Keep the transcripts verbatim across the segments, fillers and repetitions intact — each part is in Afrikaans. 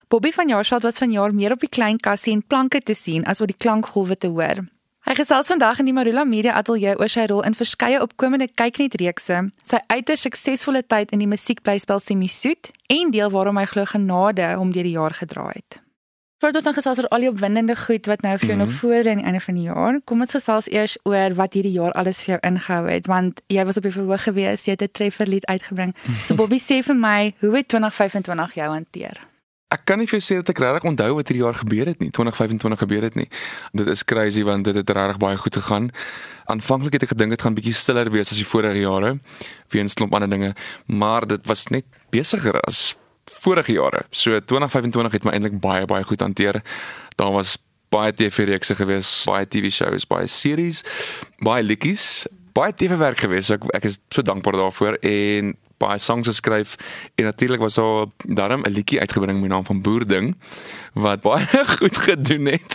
Bobby van Jaarsveld was vanjaar meer op die klein kassie en planke te sien as wat die klankgolwe te hoor. Hy gesels vandag in die Marula Media Ateljee oor sy rol in verskeie opkomende kyknetreekse, sy uiters suksesvolle tyd in die musiekblyspel Semisoet en deel waarom hy glo genade hom deur die jaar gedra het. Voordat ons dan gesels oor al die opwindende goed wat nou vir jou Mm-hmm. nog voor lê aan die einde van die jaar, kom ons gesels eers oor wat hierdie jaar alles vir jou ingehou het, want jy was op die verhoog gewees, jy het 'n trefferlied uitgebring. So Bobby, sê vir my, hoe het twintig vyf en twintig jou hanteer? Ek kan nie vir jou sê dat ek regtig onthou wat hierdie jaar gebeur het nie. twintig vyf en twintig gebeur het nie. Dit is crazy want dit het regtig baie goed gegaan. Aanvanklik het ek gedink dit gaan bietjie stiller wees as die vorige jare, weens 'n klomp ander dinge, maar dit was net besigger as vorige jare. So twintig vyf en twintig het my eintlik baie baie goed hanteer. Daar was baie T V-reekse gewees, baie T V-shows, baie series, baie liedjies, baie T V-werk gewees. So ek, ek is so dankbaar daarvoor en baie songs geskryf en natuurlik was daar daarom 'n liedjie uitgebring met die naam van Boerding wat baie goed gedoen het.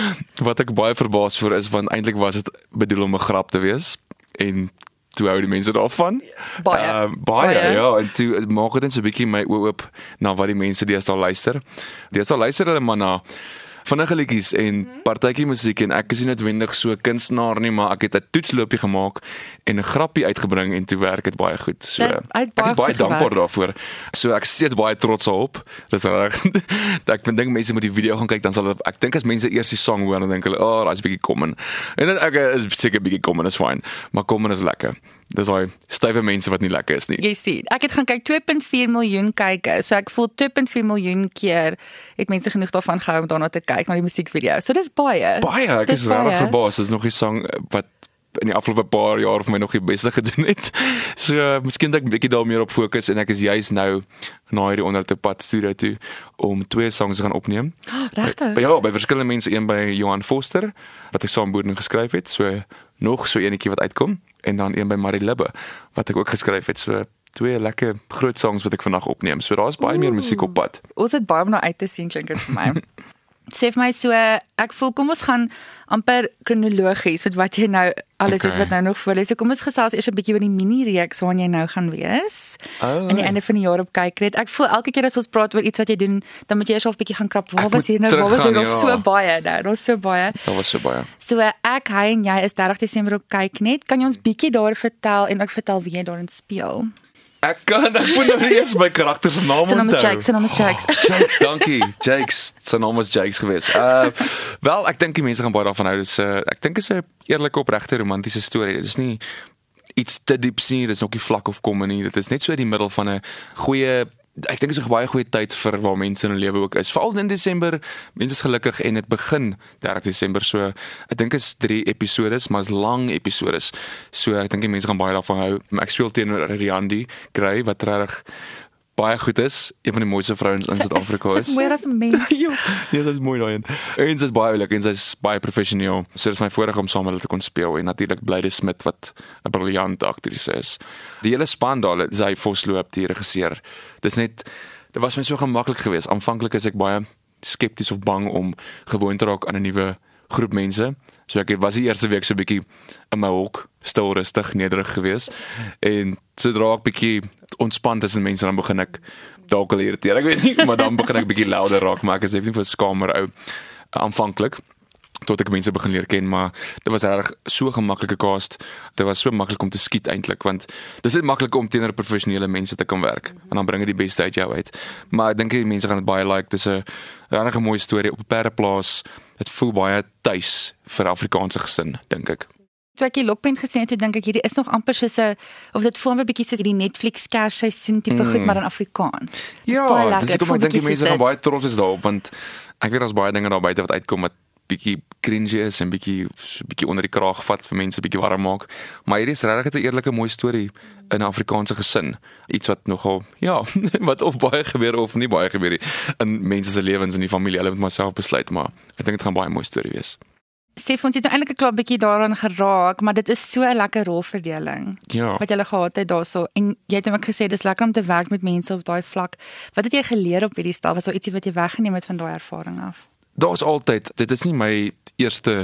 Wat ek baie verbaas voor is want eintlik was dit bedoel om 'n grap te wees en toe hou die mense daarvan. Baie. Uh, baie, Baie. ja, en toe maak dit net so 'n bietjie my oë oop na wat die mense deesdae luister. Deesdae luister hulle maar na vinnige liedjies en partytjie musiek en ek is nie noodwendig so 'n kunstenaar nie, maar ek het 'n toetsloopie gemaak en 'n grappie uitgebring en toe werk dit baie goed. So Dit het ek baie is baie goed dankbaar gewerk. daarvoor. So ek is steeds baie trots daarop. Dis reg. Dat ek dink mense moet die video gaan kyk dan sal hulle, ek dink as mense eers die song hoor dan dink hulle, "Ag, oh, daar's 'n bietjie common." En dit ek is seker 'n bietjie common is fyn, maar common is lekker. Dis daai stywe mense wat nie lekker is nie. Jy sien, ek het gaan kyk twee komma vier miljoen kyke, so ek voel twee komma vier miljoen keer het mense genoeg daarvan gehou om daarna te kyk na die musiekvideo. So dis baie. Baie, ek Dis is regtig baie. verbaas. Dis nog 'n sang wat in die afgelope paar jaar vir my nog die beste gedoen het. So, uh, miskien dat ek 'n bietjie daar meer op fokus en ek is juis nou na hierdie onder te pad studio toe om twee songs te gaan opneem. Oh, regtig? By, ja, by verskillende mense, een by Johan Foster wat ek saam Boerding geskryf het, so nog so enetjie wat uitkom en dan een by Marie Libbe wat ek ook geskryf het. So twee lekker groot songs wat ek vandag opneem. So daar's baie meer musiek op pad. Ons het baie om na uit te sien, klink dit vir my. Sê vir my so, ek voel kom ons gaan amper kronologies met wat jy nou alles Okay. het wat nou nog voor lê. So kom ons gesels eers 'n bietjie oor die mini-reeks waarna jy nou gaan wees. Oh. Aan die einde van die jaar op Kyknet. Ek voel elke keer as ons praat oor iets wat jy doen, dan moet jy eers half 'n bietjie gaan krap. Waar Ek was moet hier nou? Waar was teruggaan, hier nog ja. so baie nou? Daar's so baie. Daar was so baie. So ek, hy en jy is dertig Desember op Kyknet. Kan jy ons bietjie daar vertel en ook vertel wie jy daarin speel? Ek kan, ek moet nou eers my karakter se naam Sy naam is onthou. Jakes, sy naam is Jakes. Oh, Jakes, dankie. Jakes, sy naam was Jakes geweest. Uh wel, ek dink die mense gaan baie daarvan hou. Dis uh, ek dink dit is 'n eerlike opregte romantiese storie. Dit is nie iets te diep nie, dit is ook nie vlak of kom nie. Dit is net so in die middel van 'n goeie ek dink dit is 'n baie goeie tyd vir waar mense in hulle lewe ook is. Veral in Desember, mense is gelukkig en dit begin dertig Desember. So ek dink is drie episodes, maar is lang episodes. So ek dink die mense gaan baie daarvan hou. Maar ek speel teenoor Riandi Gray wat regtig baie goed is, een van die mooiste vrouens in Suid-Afrika is. Dis mooi as 'n mens. Ja, ja, dit is mooi daai een. En sy is baie oulik en sy is baie professioneel. So dit is my voorreg om saam met hulle te kon speel en natuurlik Blyde Smit wat 'n briljante aktrise is. Die hele span daar, sy Vosloop die regisseur. Dis net dit was my so gemaklik geweest. Aanvanklik is ek baie skepties of bang om gewoon te raak aan 'n nuwe groep mense. So ek was die eerste week so 'n bietjie in my hok, stil, rustig, nederig geweest. En sodra ek bietjie ontspan tussen mense dan begin ek dalk al irriteer. Ek weet nie, maar dan begin ek bietjie louder raak, maar ek is effens vir skamer ou aanvanklik tot ek mense begin leer ken, maar dit was regtig so gemaklike cast. Dit was so maklik om te skiet eintlik want dis net maklik om teenoor professionele mense te kan werk en dan bring dit die beste uit jou uit. Maar ek dink die mense gaan dit baie like. Dis 'n regtig 'n mooi storie op 'n perdeplaas. Dit voel baie tuis vir 'n Afrikaanse gesin, dink ek. Toe ek die Lokprent gesien het, toe dink ek hierdie is nog amper soos 'n of dit voel amper bietjie soos hierdie Netflix Kersseisoen tipe mm. goed, maar in Afrikaans. Dis Ja, baie dis lekker. ek Voel dink die bietjie mense soos gaan dit. baie trots is daarop want ek weet daar's baie dinge daar buite wat uitkom wat bietjie cringe is en bietjie so bietjie onder die kraag vat vir mense bietjie warm maak. Maar hierdie is regtig 'n eerlike mooi storie in 'n Afrikaanse gesin. Iets wat nogal ja, wat of baie gebeur of nie baie gebeur nie in mense se lewens in die familie. Hulle moet maar self besluit, maar ek dink dit gaan baie mooi storie wees. Sê vir ons het nou eintlik 'n klop bietjie daaraan geraak, maar dit is so 'n lekker rolverdeling. Ja. Wat jy gehad het daarso en jy het ook gesê dis lekker om te werk met mense op daai vlak. Wat het jy geleer op hierdie stel? Was daar ietsie wat jy weggeneem het van daai ervaring af? Daar's altyd, dit is nie my eerste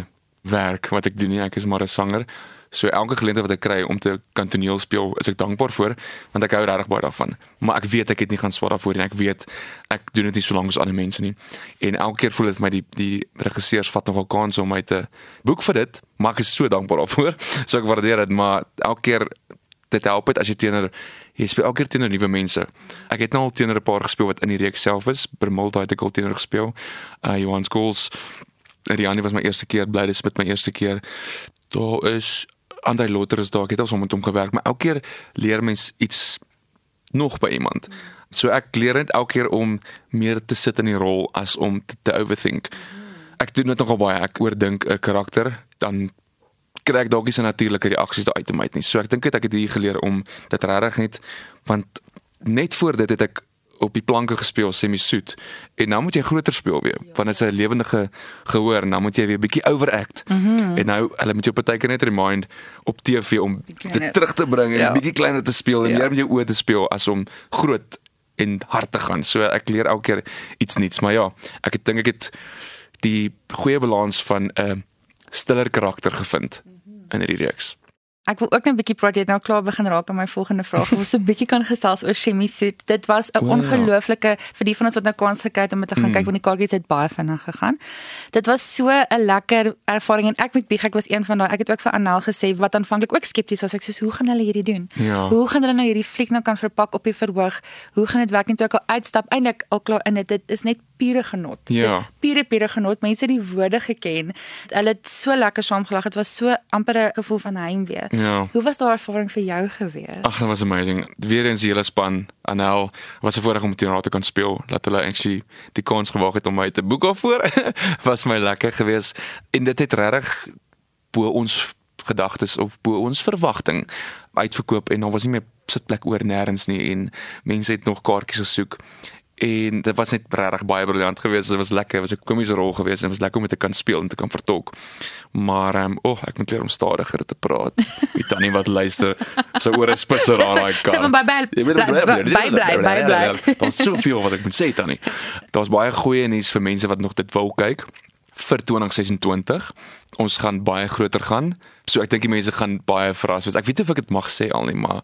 werk wat ek doen nie, ek is maar 'n sanger. So elke geleentheid wat ek kry om te kan toneel speel, is ek dankbaar voor, want ek hou regtig baie daarvan. Maar ek weet ek het nie gaan swaar daarvoor nie. Ek weet ek doen dit nie so lank as ander mense nie. En elke keer voel dit vir my die die regisseurs vat nogal kans om my te boek vir dit, maar ek is so dankbaar daarvoor. So ek waardeer dit, maar elke keer dit help dit as jy teenoor jy speel elke keer teenoor nuwe mense. Ek het nou al teenoor 'n paar gespeel wat in die reeks self is. Bermulde het ek al teenoor gespeel. Uh Johan Schools, Riani was my eerste keer, Blyde Smit my eerste keer. Daar is Andrei Lotter is daar, ek het al so met hom gewerk, maar elke keer leer mens iets nog by iemand. So ek leer net elke keer om meer te sit in die rol as om te, te overthink. Ek doen dit nogal baie, ek oordink 'n karakter, dan kry ek dalk nie so natuurlike reaksies daar uit te my nie. So ek dink dit ek het hier geleer om dit regtig net, want net voor dit het ek op die planke gespeel semi-soet, en nou moet jy groter speel weer, want dit is 'n lewendige gehoor, en nou moet jy weer bietjie overact, mm -hmm. en nou, hulle moet jou partykeer net remind op T V om dit terug te bring, en ja. bietjie kleiner te speel, en ja. meer met jou oë te speel, as om groot en hard te gaan. So ek leer elke keer iets nuuts, maar ja, ek het dink ek het die goeie balans van 'n uh, stiller karakter gevind in hierdie reeks. Ek wil ook net 'n bietjie praat, jy het nou klaar begin raak aan my volgende vraag. Ons so 'n bietjie kan gesels oor Semi-Soet. Dit was 'n oh, ongelooflike, vir die van ons wat nou kans gekry het om te gaan mm. kyk, want die kaartjies het baie vinnig gegaan. Dit was so 'n lekker ervaring, en ek met Bieg, ek was een van daai, ek het ook vir Anel gesê, wat aanvanklik ook skepties was, ek sê, hoe gaan hulle hierdie doen? Ja. Hoe gaan hulle nou hierdie fliek nou kan verpak op die verhoog? Hoe gaan dit werk? En toe ek al uitstap, eintlik al klaar in dit, dit is net pure genot. Ja. Dis pure, pure genot. Mense het die woorde geken. Hulle het so lekker saamgelag. Het was so amper 'n gevoel van heimwee. Ja. Hoe was daardie ervaring vir jou gewees? Ag, dit was amazing. Weer eens die hele span. Anel was 'n voorreg om teenoor haar te kan speel. Dat hulle actually die kans gewaag het om my te boek daarvoor. Was my lekker gewees. En dit het regtig bo ons gedagtes of bo ons verwagting uitverkoop, en daar was nie meer sitplek oor nêrens nie, en mense het nog kaartjies gesoek. En dit was net regtig baie briljant geweest. Dit was lekker, dit was 'n komiese rol geweest, en dit was lekker om dit te kan speel en te kan vertolk. Maar ehm um, oh, ek moet leer om stadiger te praat. Die tannie wat luister, so oor 'n spitser aan daai kant. Sê maar bye bye. Bye bye bye bye. Daar's soveel wat ek moet sê, tannie. Daar's baie goeie nuus vir mense wat nog dit wil kyk vir twintig sesentwintig. Ons gaan baie groter gaan. So ek dink die mense gaan baie verras wees. Ek weet nie of ek dit mag sê al nie, maar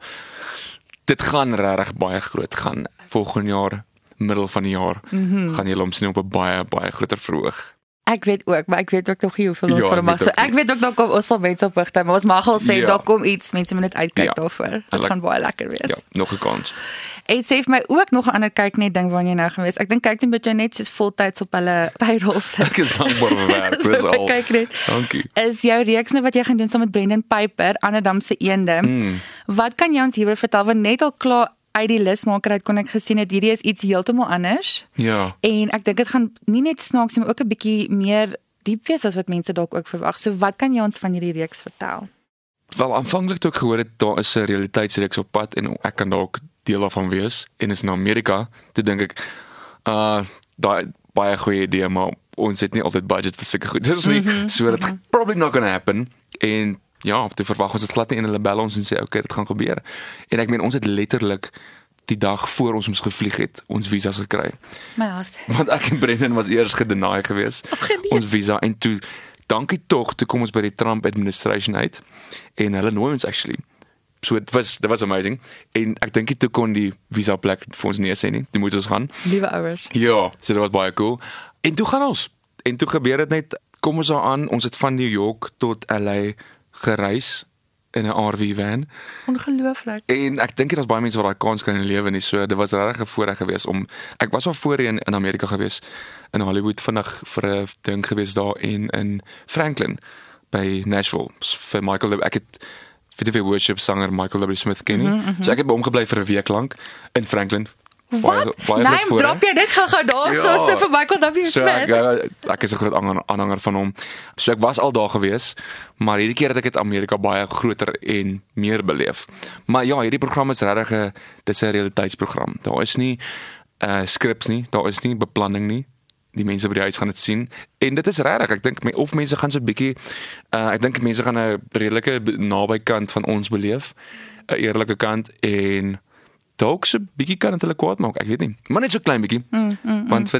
dit gaan regtig baie groot gaan volgende jaar. Middel van die jaar mm -hmm. gaan julle hom sien op 'n baie baie groter verhoog. Ek weet ook, maar ek weet ook nog nie hoeveel ons ja, van mag. So ek weet ook nog kom ons sal mense op wagte, maar ons mag al sê ja. daar kom iets, mense moet net uitkyk ja. daarvoor. Dit like, gaan baie lekker wees. Ja, nog 'n kans. En sê vir my ook nog 'n ander kyk net ding waarna jy nou gewees. Ek dink kyk net met jou net soos voltyds op hulle payroll sit. Ek is dankbaar vir werk, dis al. Kyk net. Dankie. Is jou reeks net wat jy gaan doen saam met Brendan Piper, Annedam se eende. Mm. Wat kan jy ons hieroor vertel? Want net al klaar uit die lismaker uit kon ek gesien het hierdie is iets heeltemal anders. Ja. En ek dink dit gaan nie net snaaks nie, maar ook 'n bietjie meer diep wees as wat mense dalk ook verwag. So wat kan jy ons van hierdie reeks vertel? Wel, aanvanklik toe ek gehoor het daar is 'n realiteitsreeks op pad en ek kan dalk deel daarvan wees en is in Amerika, toe dink ek uh daai baie goeie idee, maar ons het nie altyd budget vir sulke goed. Dis nie mm-hmm, so that mm-hmm. probably not gonna happen. En ja, te verwag ons dit glad nie, en hulle bel ons en sê okay, dit gaan gebeur. En ek meen ons het letterlik die dag voor ons ons gevlieg het, ons visas gekry. My hart. Want ek en Brendan was eers gedeny geweest. Ons visa, en toe dankie tog, toe kom ons by die Trump administration uit en hulle nooi ons actually. So dit was dit was amazing. En ek dink toe kon die visa plek vir ons nie sê nie. Toe moet ons gaan. Liewe ouers. Ja, so dit was baie cool. En toe gaan ons. En toe gebeur dit net, kom ons daar aan, ons het van New York tot L A gereis in 'n R V van. Ongelooflik. En ek dink daar's baie mense wat daai kans kan in lewe nie. So dit was regtig 'n voorreg geweest om ek was al voorheen in Amerika geweest, in Hollywood, vinnig vir 'n ding geweest daar en in Franklin by Nashville vir Michael. Ek het vir die worship sanger Michael W. Smith ken nie. Mm -hmm. So ek het by hom gebly vir 'n week lank in Franklin. Wat? Nee, drop jy dit gou-gou daar so so vir Michael W. Smith. So ek, ek is 'n groot aanhanger van hom. So ek was al daar gewees, maar hierdie keer het ek dit Amerika baie groter en meer beleef. Maar ja, hierdie program is regtig 'n dis 'n realiteitsprogram. Daar is nie uh skrips nie, daar is nie beplanning nie. Die mense by die huis gaan dit sien en dit is regtig, ek dink of mense gaan so 'n bietjie uh ek dink mense gaan 'n redelike naby kant van ons beleef, 'n eerlike kant, en dalk so 'n bietjie kan dit hulle kwaad maak, ek weet nie, maar net so klein bietjie, mm, mm, want vir die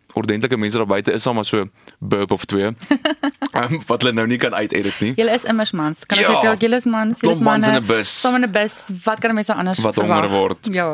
ordentlike mense daar buite is, maar so burp of twee. um, wat hulle nou nie kan uit-edit nie. Julle is immers mans. Kan ek Ja. sê julle is mans, julle is Klomp mans in manne. 'n bus. Saam in 'n bus. Wat kan 'n mens anders Wat verwag? honger word. Ja.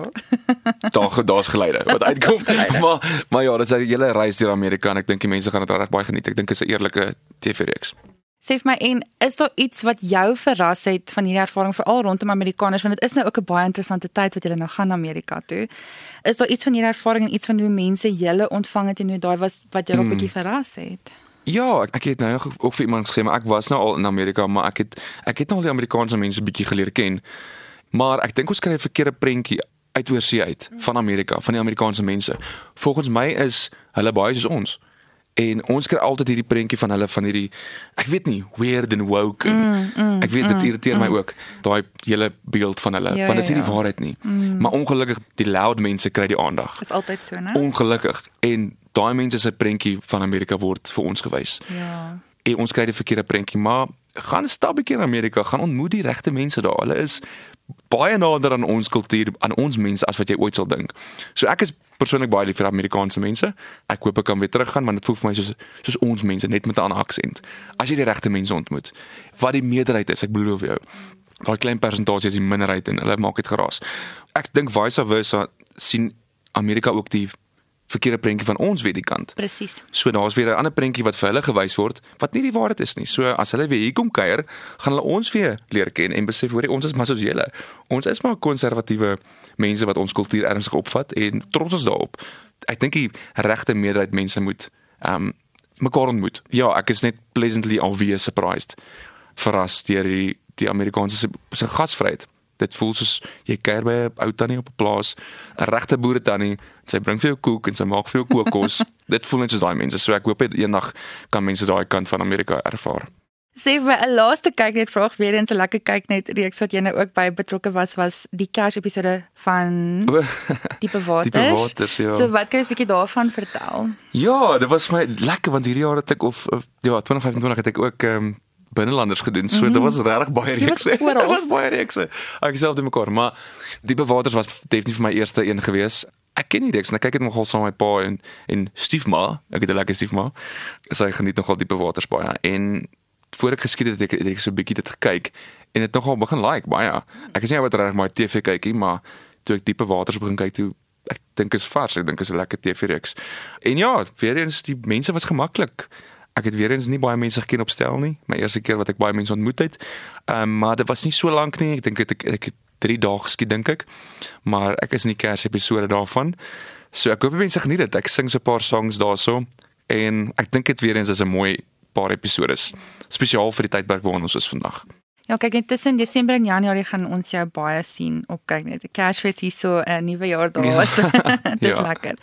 Daar daar's geleide wat uitkom. geluide. maar maar ja, dis 'n hele reis deur Amerika en ek dink die mense gaan dit reg baie geniet. Ek dink dit is 'n eerlike T V-reeks. Sê vir my, en is daar iets wat jou verras het van hierdie ervaring, veral rondom Amerikaners, want dit is nou ook 'n baie interessante tyd wat julle nou gaan Amerika toe. Is daar iets van hierdie ervaring en iets van hoe mense julle ontvang het en hoe daai was wat jou 'n Hmm. bietjie verras het? Ja, ek, ek het nou nog ook vir iemand gesê, maar ek was nou al in Amerika, maar ek het ek het nou al die Amerikaanse mense bietjie geleer ken. Maar ek dink ons kry 'n verkeerde prentjie uit oorsee uit van Amerika, van die Amerikaanse mense. Volgens my is hulle baie soos ons. En ons kry altyd hierdie prentjie van hulle van hierdie ek weet nie, weird and woke. En, Mm, mm, ek weet dit mm, irriteer my ook, daai hele beeld van hulle, Ja, want dit is nie ja, die ja. waarheid nie. Maar ongelukkig die loud mense kry die aandag. Dis altyd so, né? Ongelukkig. En daai mense se prentjie van Amerika word vir ons gewys. Ja. En ons kry die verkeerde prentjie, maar gaan 'n stapjie in Amerika, gaan ontmoet die regte mense daar. Hulle is baie nader aan ons kultuur, aan ons mense as wat jy ooit sal dink. So ek is persoonlik baie lief vir Amerikaanse mense. Ek hoop ek kan weer teruggaan, want dit voel vir my soos soos ons mense, net met 'n ander aksent. As jy die regte mense ontmoet, wat die meerderheid is, ek beloof jou. Daai klein persentasie is die minderheid en hulle maak dit geraas. Ek dink vice versa sien Amerika ook die verkeerde prentjie van ons weer die kant. Presies. So daar's weer 'n ander prentjie wat vir hulle gewys word wat nie die waarheid is nie. So as hulle weer hier kom kuier, gaan hulle ons weer leer ken en besef hoor ons is maar soos julle. Ons is maar konservatiewe mense wat ons kultuur ernstig opvat en trots is daarop. Ek dink die regte meerderheid mense moet ehm um, mekaar ontmoet. Ja, ek is net pleasantly alweer surprised. Verras deur die die Amerikaanse se, se gasvryheid. Dit voel soos jy kuier by 'n ou tannie op 'n plaas, 'n regte boere tannie. Sy bring vir jou koek en sy maak vir jou kookos. Dit voel net soos daai mense. So ek hoop net eendag kan mense daai kant van Amerika ervaar. Sê vir my 'n laaste kyk net vraag weer eens 'n lekker kyk net reeks wat jy nou ook by betrokke was was die Kersepisode van Diepe Waters. Diepe Waters, ja. So wat kan jy 'n bietjie daarvan vertel? Ja, dit was vir my lekker want hierdie jaar het ek of, of ja, twintig vyf en twintig het ek ook ehm um, binnelanders gedoen. So mm -hmm. dit was regtig baie Jy was reekse. oral. Dit was baie reekse. Ek self doen mekaar, maar Diepe Waters was definitief vir my eerste een gewees. Ek ken die reeks en ek kyk dit nogal saam met my pa en en stiefma. Ek het 'n lekker stiefma. Sy geniet nogal Diepe Waters baie en voor ek geskiet het, het ek het ek so 'n bietjie dit gekyk en dit nogal begin like baie. Ek is nie wat reg maar T V kykie, maar toe ek Diepe Waters begin kyk toe ek dink is vars, ek dink is 'n lekker T V-reeks. En ja, weer eens die mense was gemaklik. Ek het weer eens nie baie mense geken op stel nie. My eerste keer wat ek baie mense ontmoet het. Ehm um, maar dit was nie so lank nie. Ek dink ek ek het drie dae geskiet dink ek. Maar ek is in die Kersepisode daarvan. So ek hoop mense geniet dit. Ek sing so 'n paar songs daarso en ek dink dit weer eens is 'n mooi paar episodes. Spesiaal vir die tydperk waarin ons is vandag. Ja, kyk net tussen Desember en Januarie gaan ons jou baie sien op kyk net. 'n Kersfees hierso, 'n nuwe jaar daar. Ja. So, dis Ja. lekker.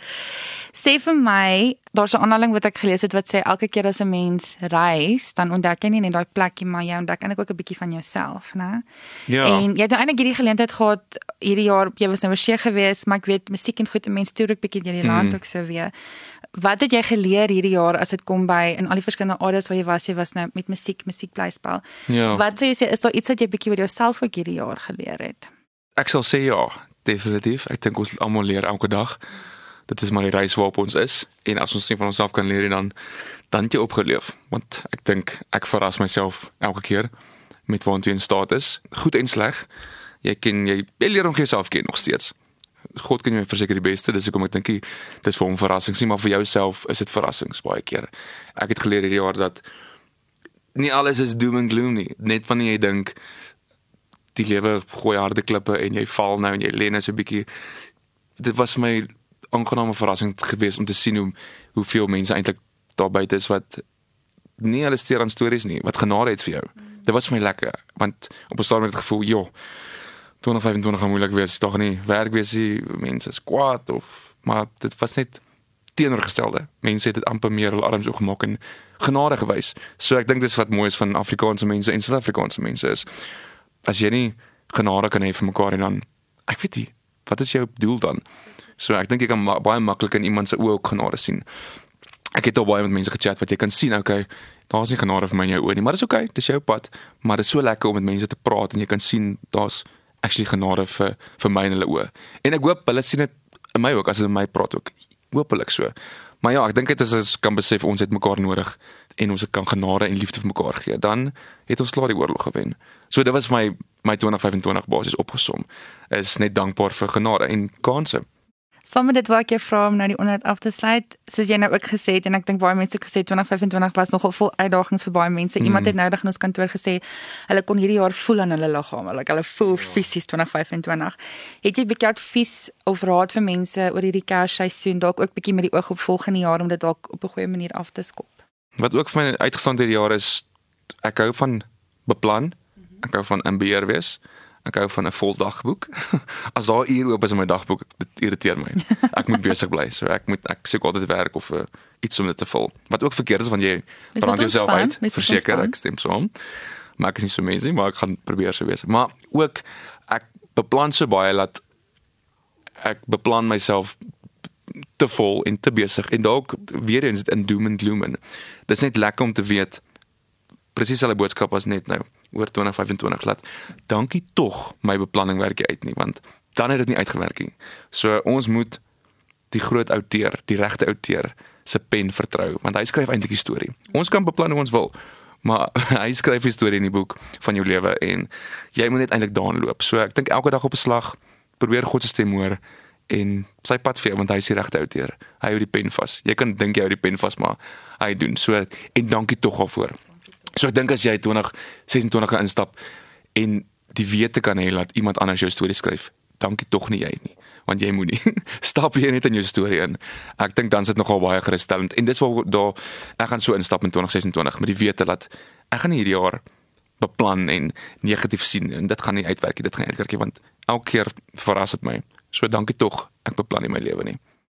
Sê vir my, daar's 'n aanhaling wat ek gelees het wat sê elke keer as 'n mens reis, dan ontdek jy nie net daai plekkie, maar jy ontdek eintlik ook 'n bietjie van jouself, né? Ja. En jy het nou eintlik hierdie geleentheid gehad hierdie jaar, jy was nou oorsee gewees, maar ek weet musiek en goed, 'n mens toer ook bietjie deur die land Mm. ook so weer. Wat het jy geleer hierdie jaar as dit kom by in al die verskillende areas waar jy was? Jy was nou met musiek, musiek bly spel. Ja. Wat sou jy sê is daar iets wat jy bietjie oor jouself ook hierdie jaar geleer het? Ek sal sê ja, definitief. Ek dink ons almal leer elke dag. Dit is maar die reis waarop ons is en as ons nie van onsself kan leer dan dan het jy opgeleef, want ek dink ek verras myself elke keer met waartoe jy in staat is, goed en sleg. Jy ken jy, jy leer om jouself ken nog steeds. God ken jou verseker die beste, dis hoekom ek dink dit is vir hom verrassings nie, maar vir jouself is dit verrassings baie keer. Ek het geleer hierdie jaar dat nie alles is doom and gloom nie, net wanneer jy dink die lewe gooi harde klippe en jy val nou en jy lê net so 'n bietjie. Dit was vir my aangename verrassing geweest om te sien hoe hoeveel mense eintlik daar buite is wat nie hulle steur aan stories nie, wat genade het vir jou. Dit was vir my lekker, want op 'n stadium het ek gevoel, joh, twintig vyf en twintig gaan moeilik wees, tog nie, werk wees die mense is kwaad of maar dit was net teenoorgestelde. Mense het dit amper meer hulle arms oopgemaak en genade gewys. So ek dink dis wat mooi is van Afrikaanse mense en Suid-Afrikaanse mense is. As jy nie genade kan hê vir mekaar en dan ek weet nie, wat is jou doel dan? So ek dink jy kan ma baie maklik in iemand se oë ook genade sien. Ek het al baie met mense gechat wat jy kan sien, okay, daar's nie genade vir my in jou oë nie, maar dis okay, dis jou pad, maar dit is so lekker om met mense te praat en jy kan sien daar's actually genade vir vir my in hulle oë. En ek hoop hulle sien dit in my ook as hulle met my praat ook. Hoopelik so. Maar ja, ek dink dit is ons kan besef ons het mekaar nodig en ons kan genade en liefde vir mekaar gee. Dan het ons klaar die oorlog gewen. So dit was my my twintig vyf-en-twintig basis opgesom. Is net dankbaar vir genade en kansse. Saam met dit wil ek jou vra om nou die onderhoud af te sluit. Soos jy nou ook gesê het en ek dink baie mense ook gesê twintig vyf-en-twintig was nogal vol uitdagings vir baie mense. Mm. Iemand het nou in ons kantoor gesê hulle kon hierdie jaar voel aan hulle liggame, like hulle voel fisies twintig vyf-en-twintig. Het jy 'n bietjie advies of raad vir mense oor hierdie Kersseisoen, dalk ook bietjie met die oog op volgende jaar om dit dalk op 'n goeie manier af te skop? Wat ook vir my uitgestaan hierdie jaar is ek hou van beplan. Ek hou van in beheer wees. Ek hou van 'n vol dagboek. As daar uur oop is in my dagboek, dit irriteer my. Ek moet besig bly. So ek moet ek soek altyd werk of uh, iets om dit te vul. Wat ook verkeerd is want jy brand jouself uit. Verseker ek stem saam. Maar ek is nie so mens nie, maar ek gaan probeer so wees. Maar ook ek beplan so baie dat ek beplan myself te vol en te besig en dalk weer eens in doom and gloom. Dit is net lekker om te weet presies hulle boodskap as net nou oor twintig vyf-en-twintig laat. Dankie tog my beplanning werk uit nie, want dan het dit nie uitgewerk nie. So ons moet die groot outeur, die regte outeur se pen vertrou, want hy skryf eintlik die storie. Ons kan beplan hoe ons wil, maar hy skryf die storie in die boek van jou lewe en jy moet net eintlik daarin loop. So ek dink elke dag op 'n slag probeer God se stem hoor en sy pad vir jou, want hy is die regte outeur. Hy hou die pen vas. Jy kan dink jy hou die pen vas, maar hy doen. So en dankie tog daarvoor. So ek dink as jy twintig ses-en-twintig instap en die wete kan hê dat iemand anders jou storie skryf, dankie tog nie jy nie, want jy moet nie. Stap jy net in jou storie in. Ek dink dan sit nogal baie geruststellend en dis waar daar ek gaan so instap in twintig ses-en-twintig met die wete dat ek gaan hierdie jaar beplan en negatief sien en dit gaan nie uitwerk nie, dit gaan nie uitwerk nie, want elke keer verras dit my. So dankie tog, ek beplan nie my lewe nie.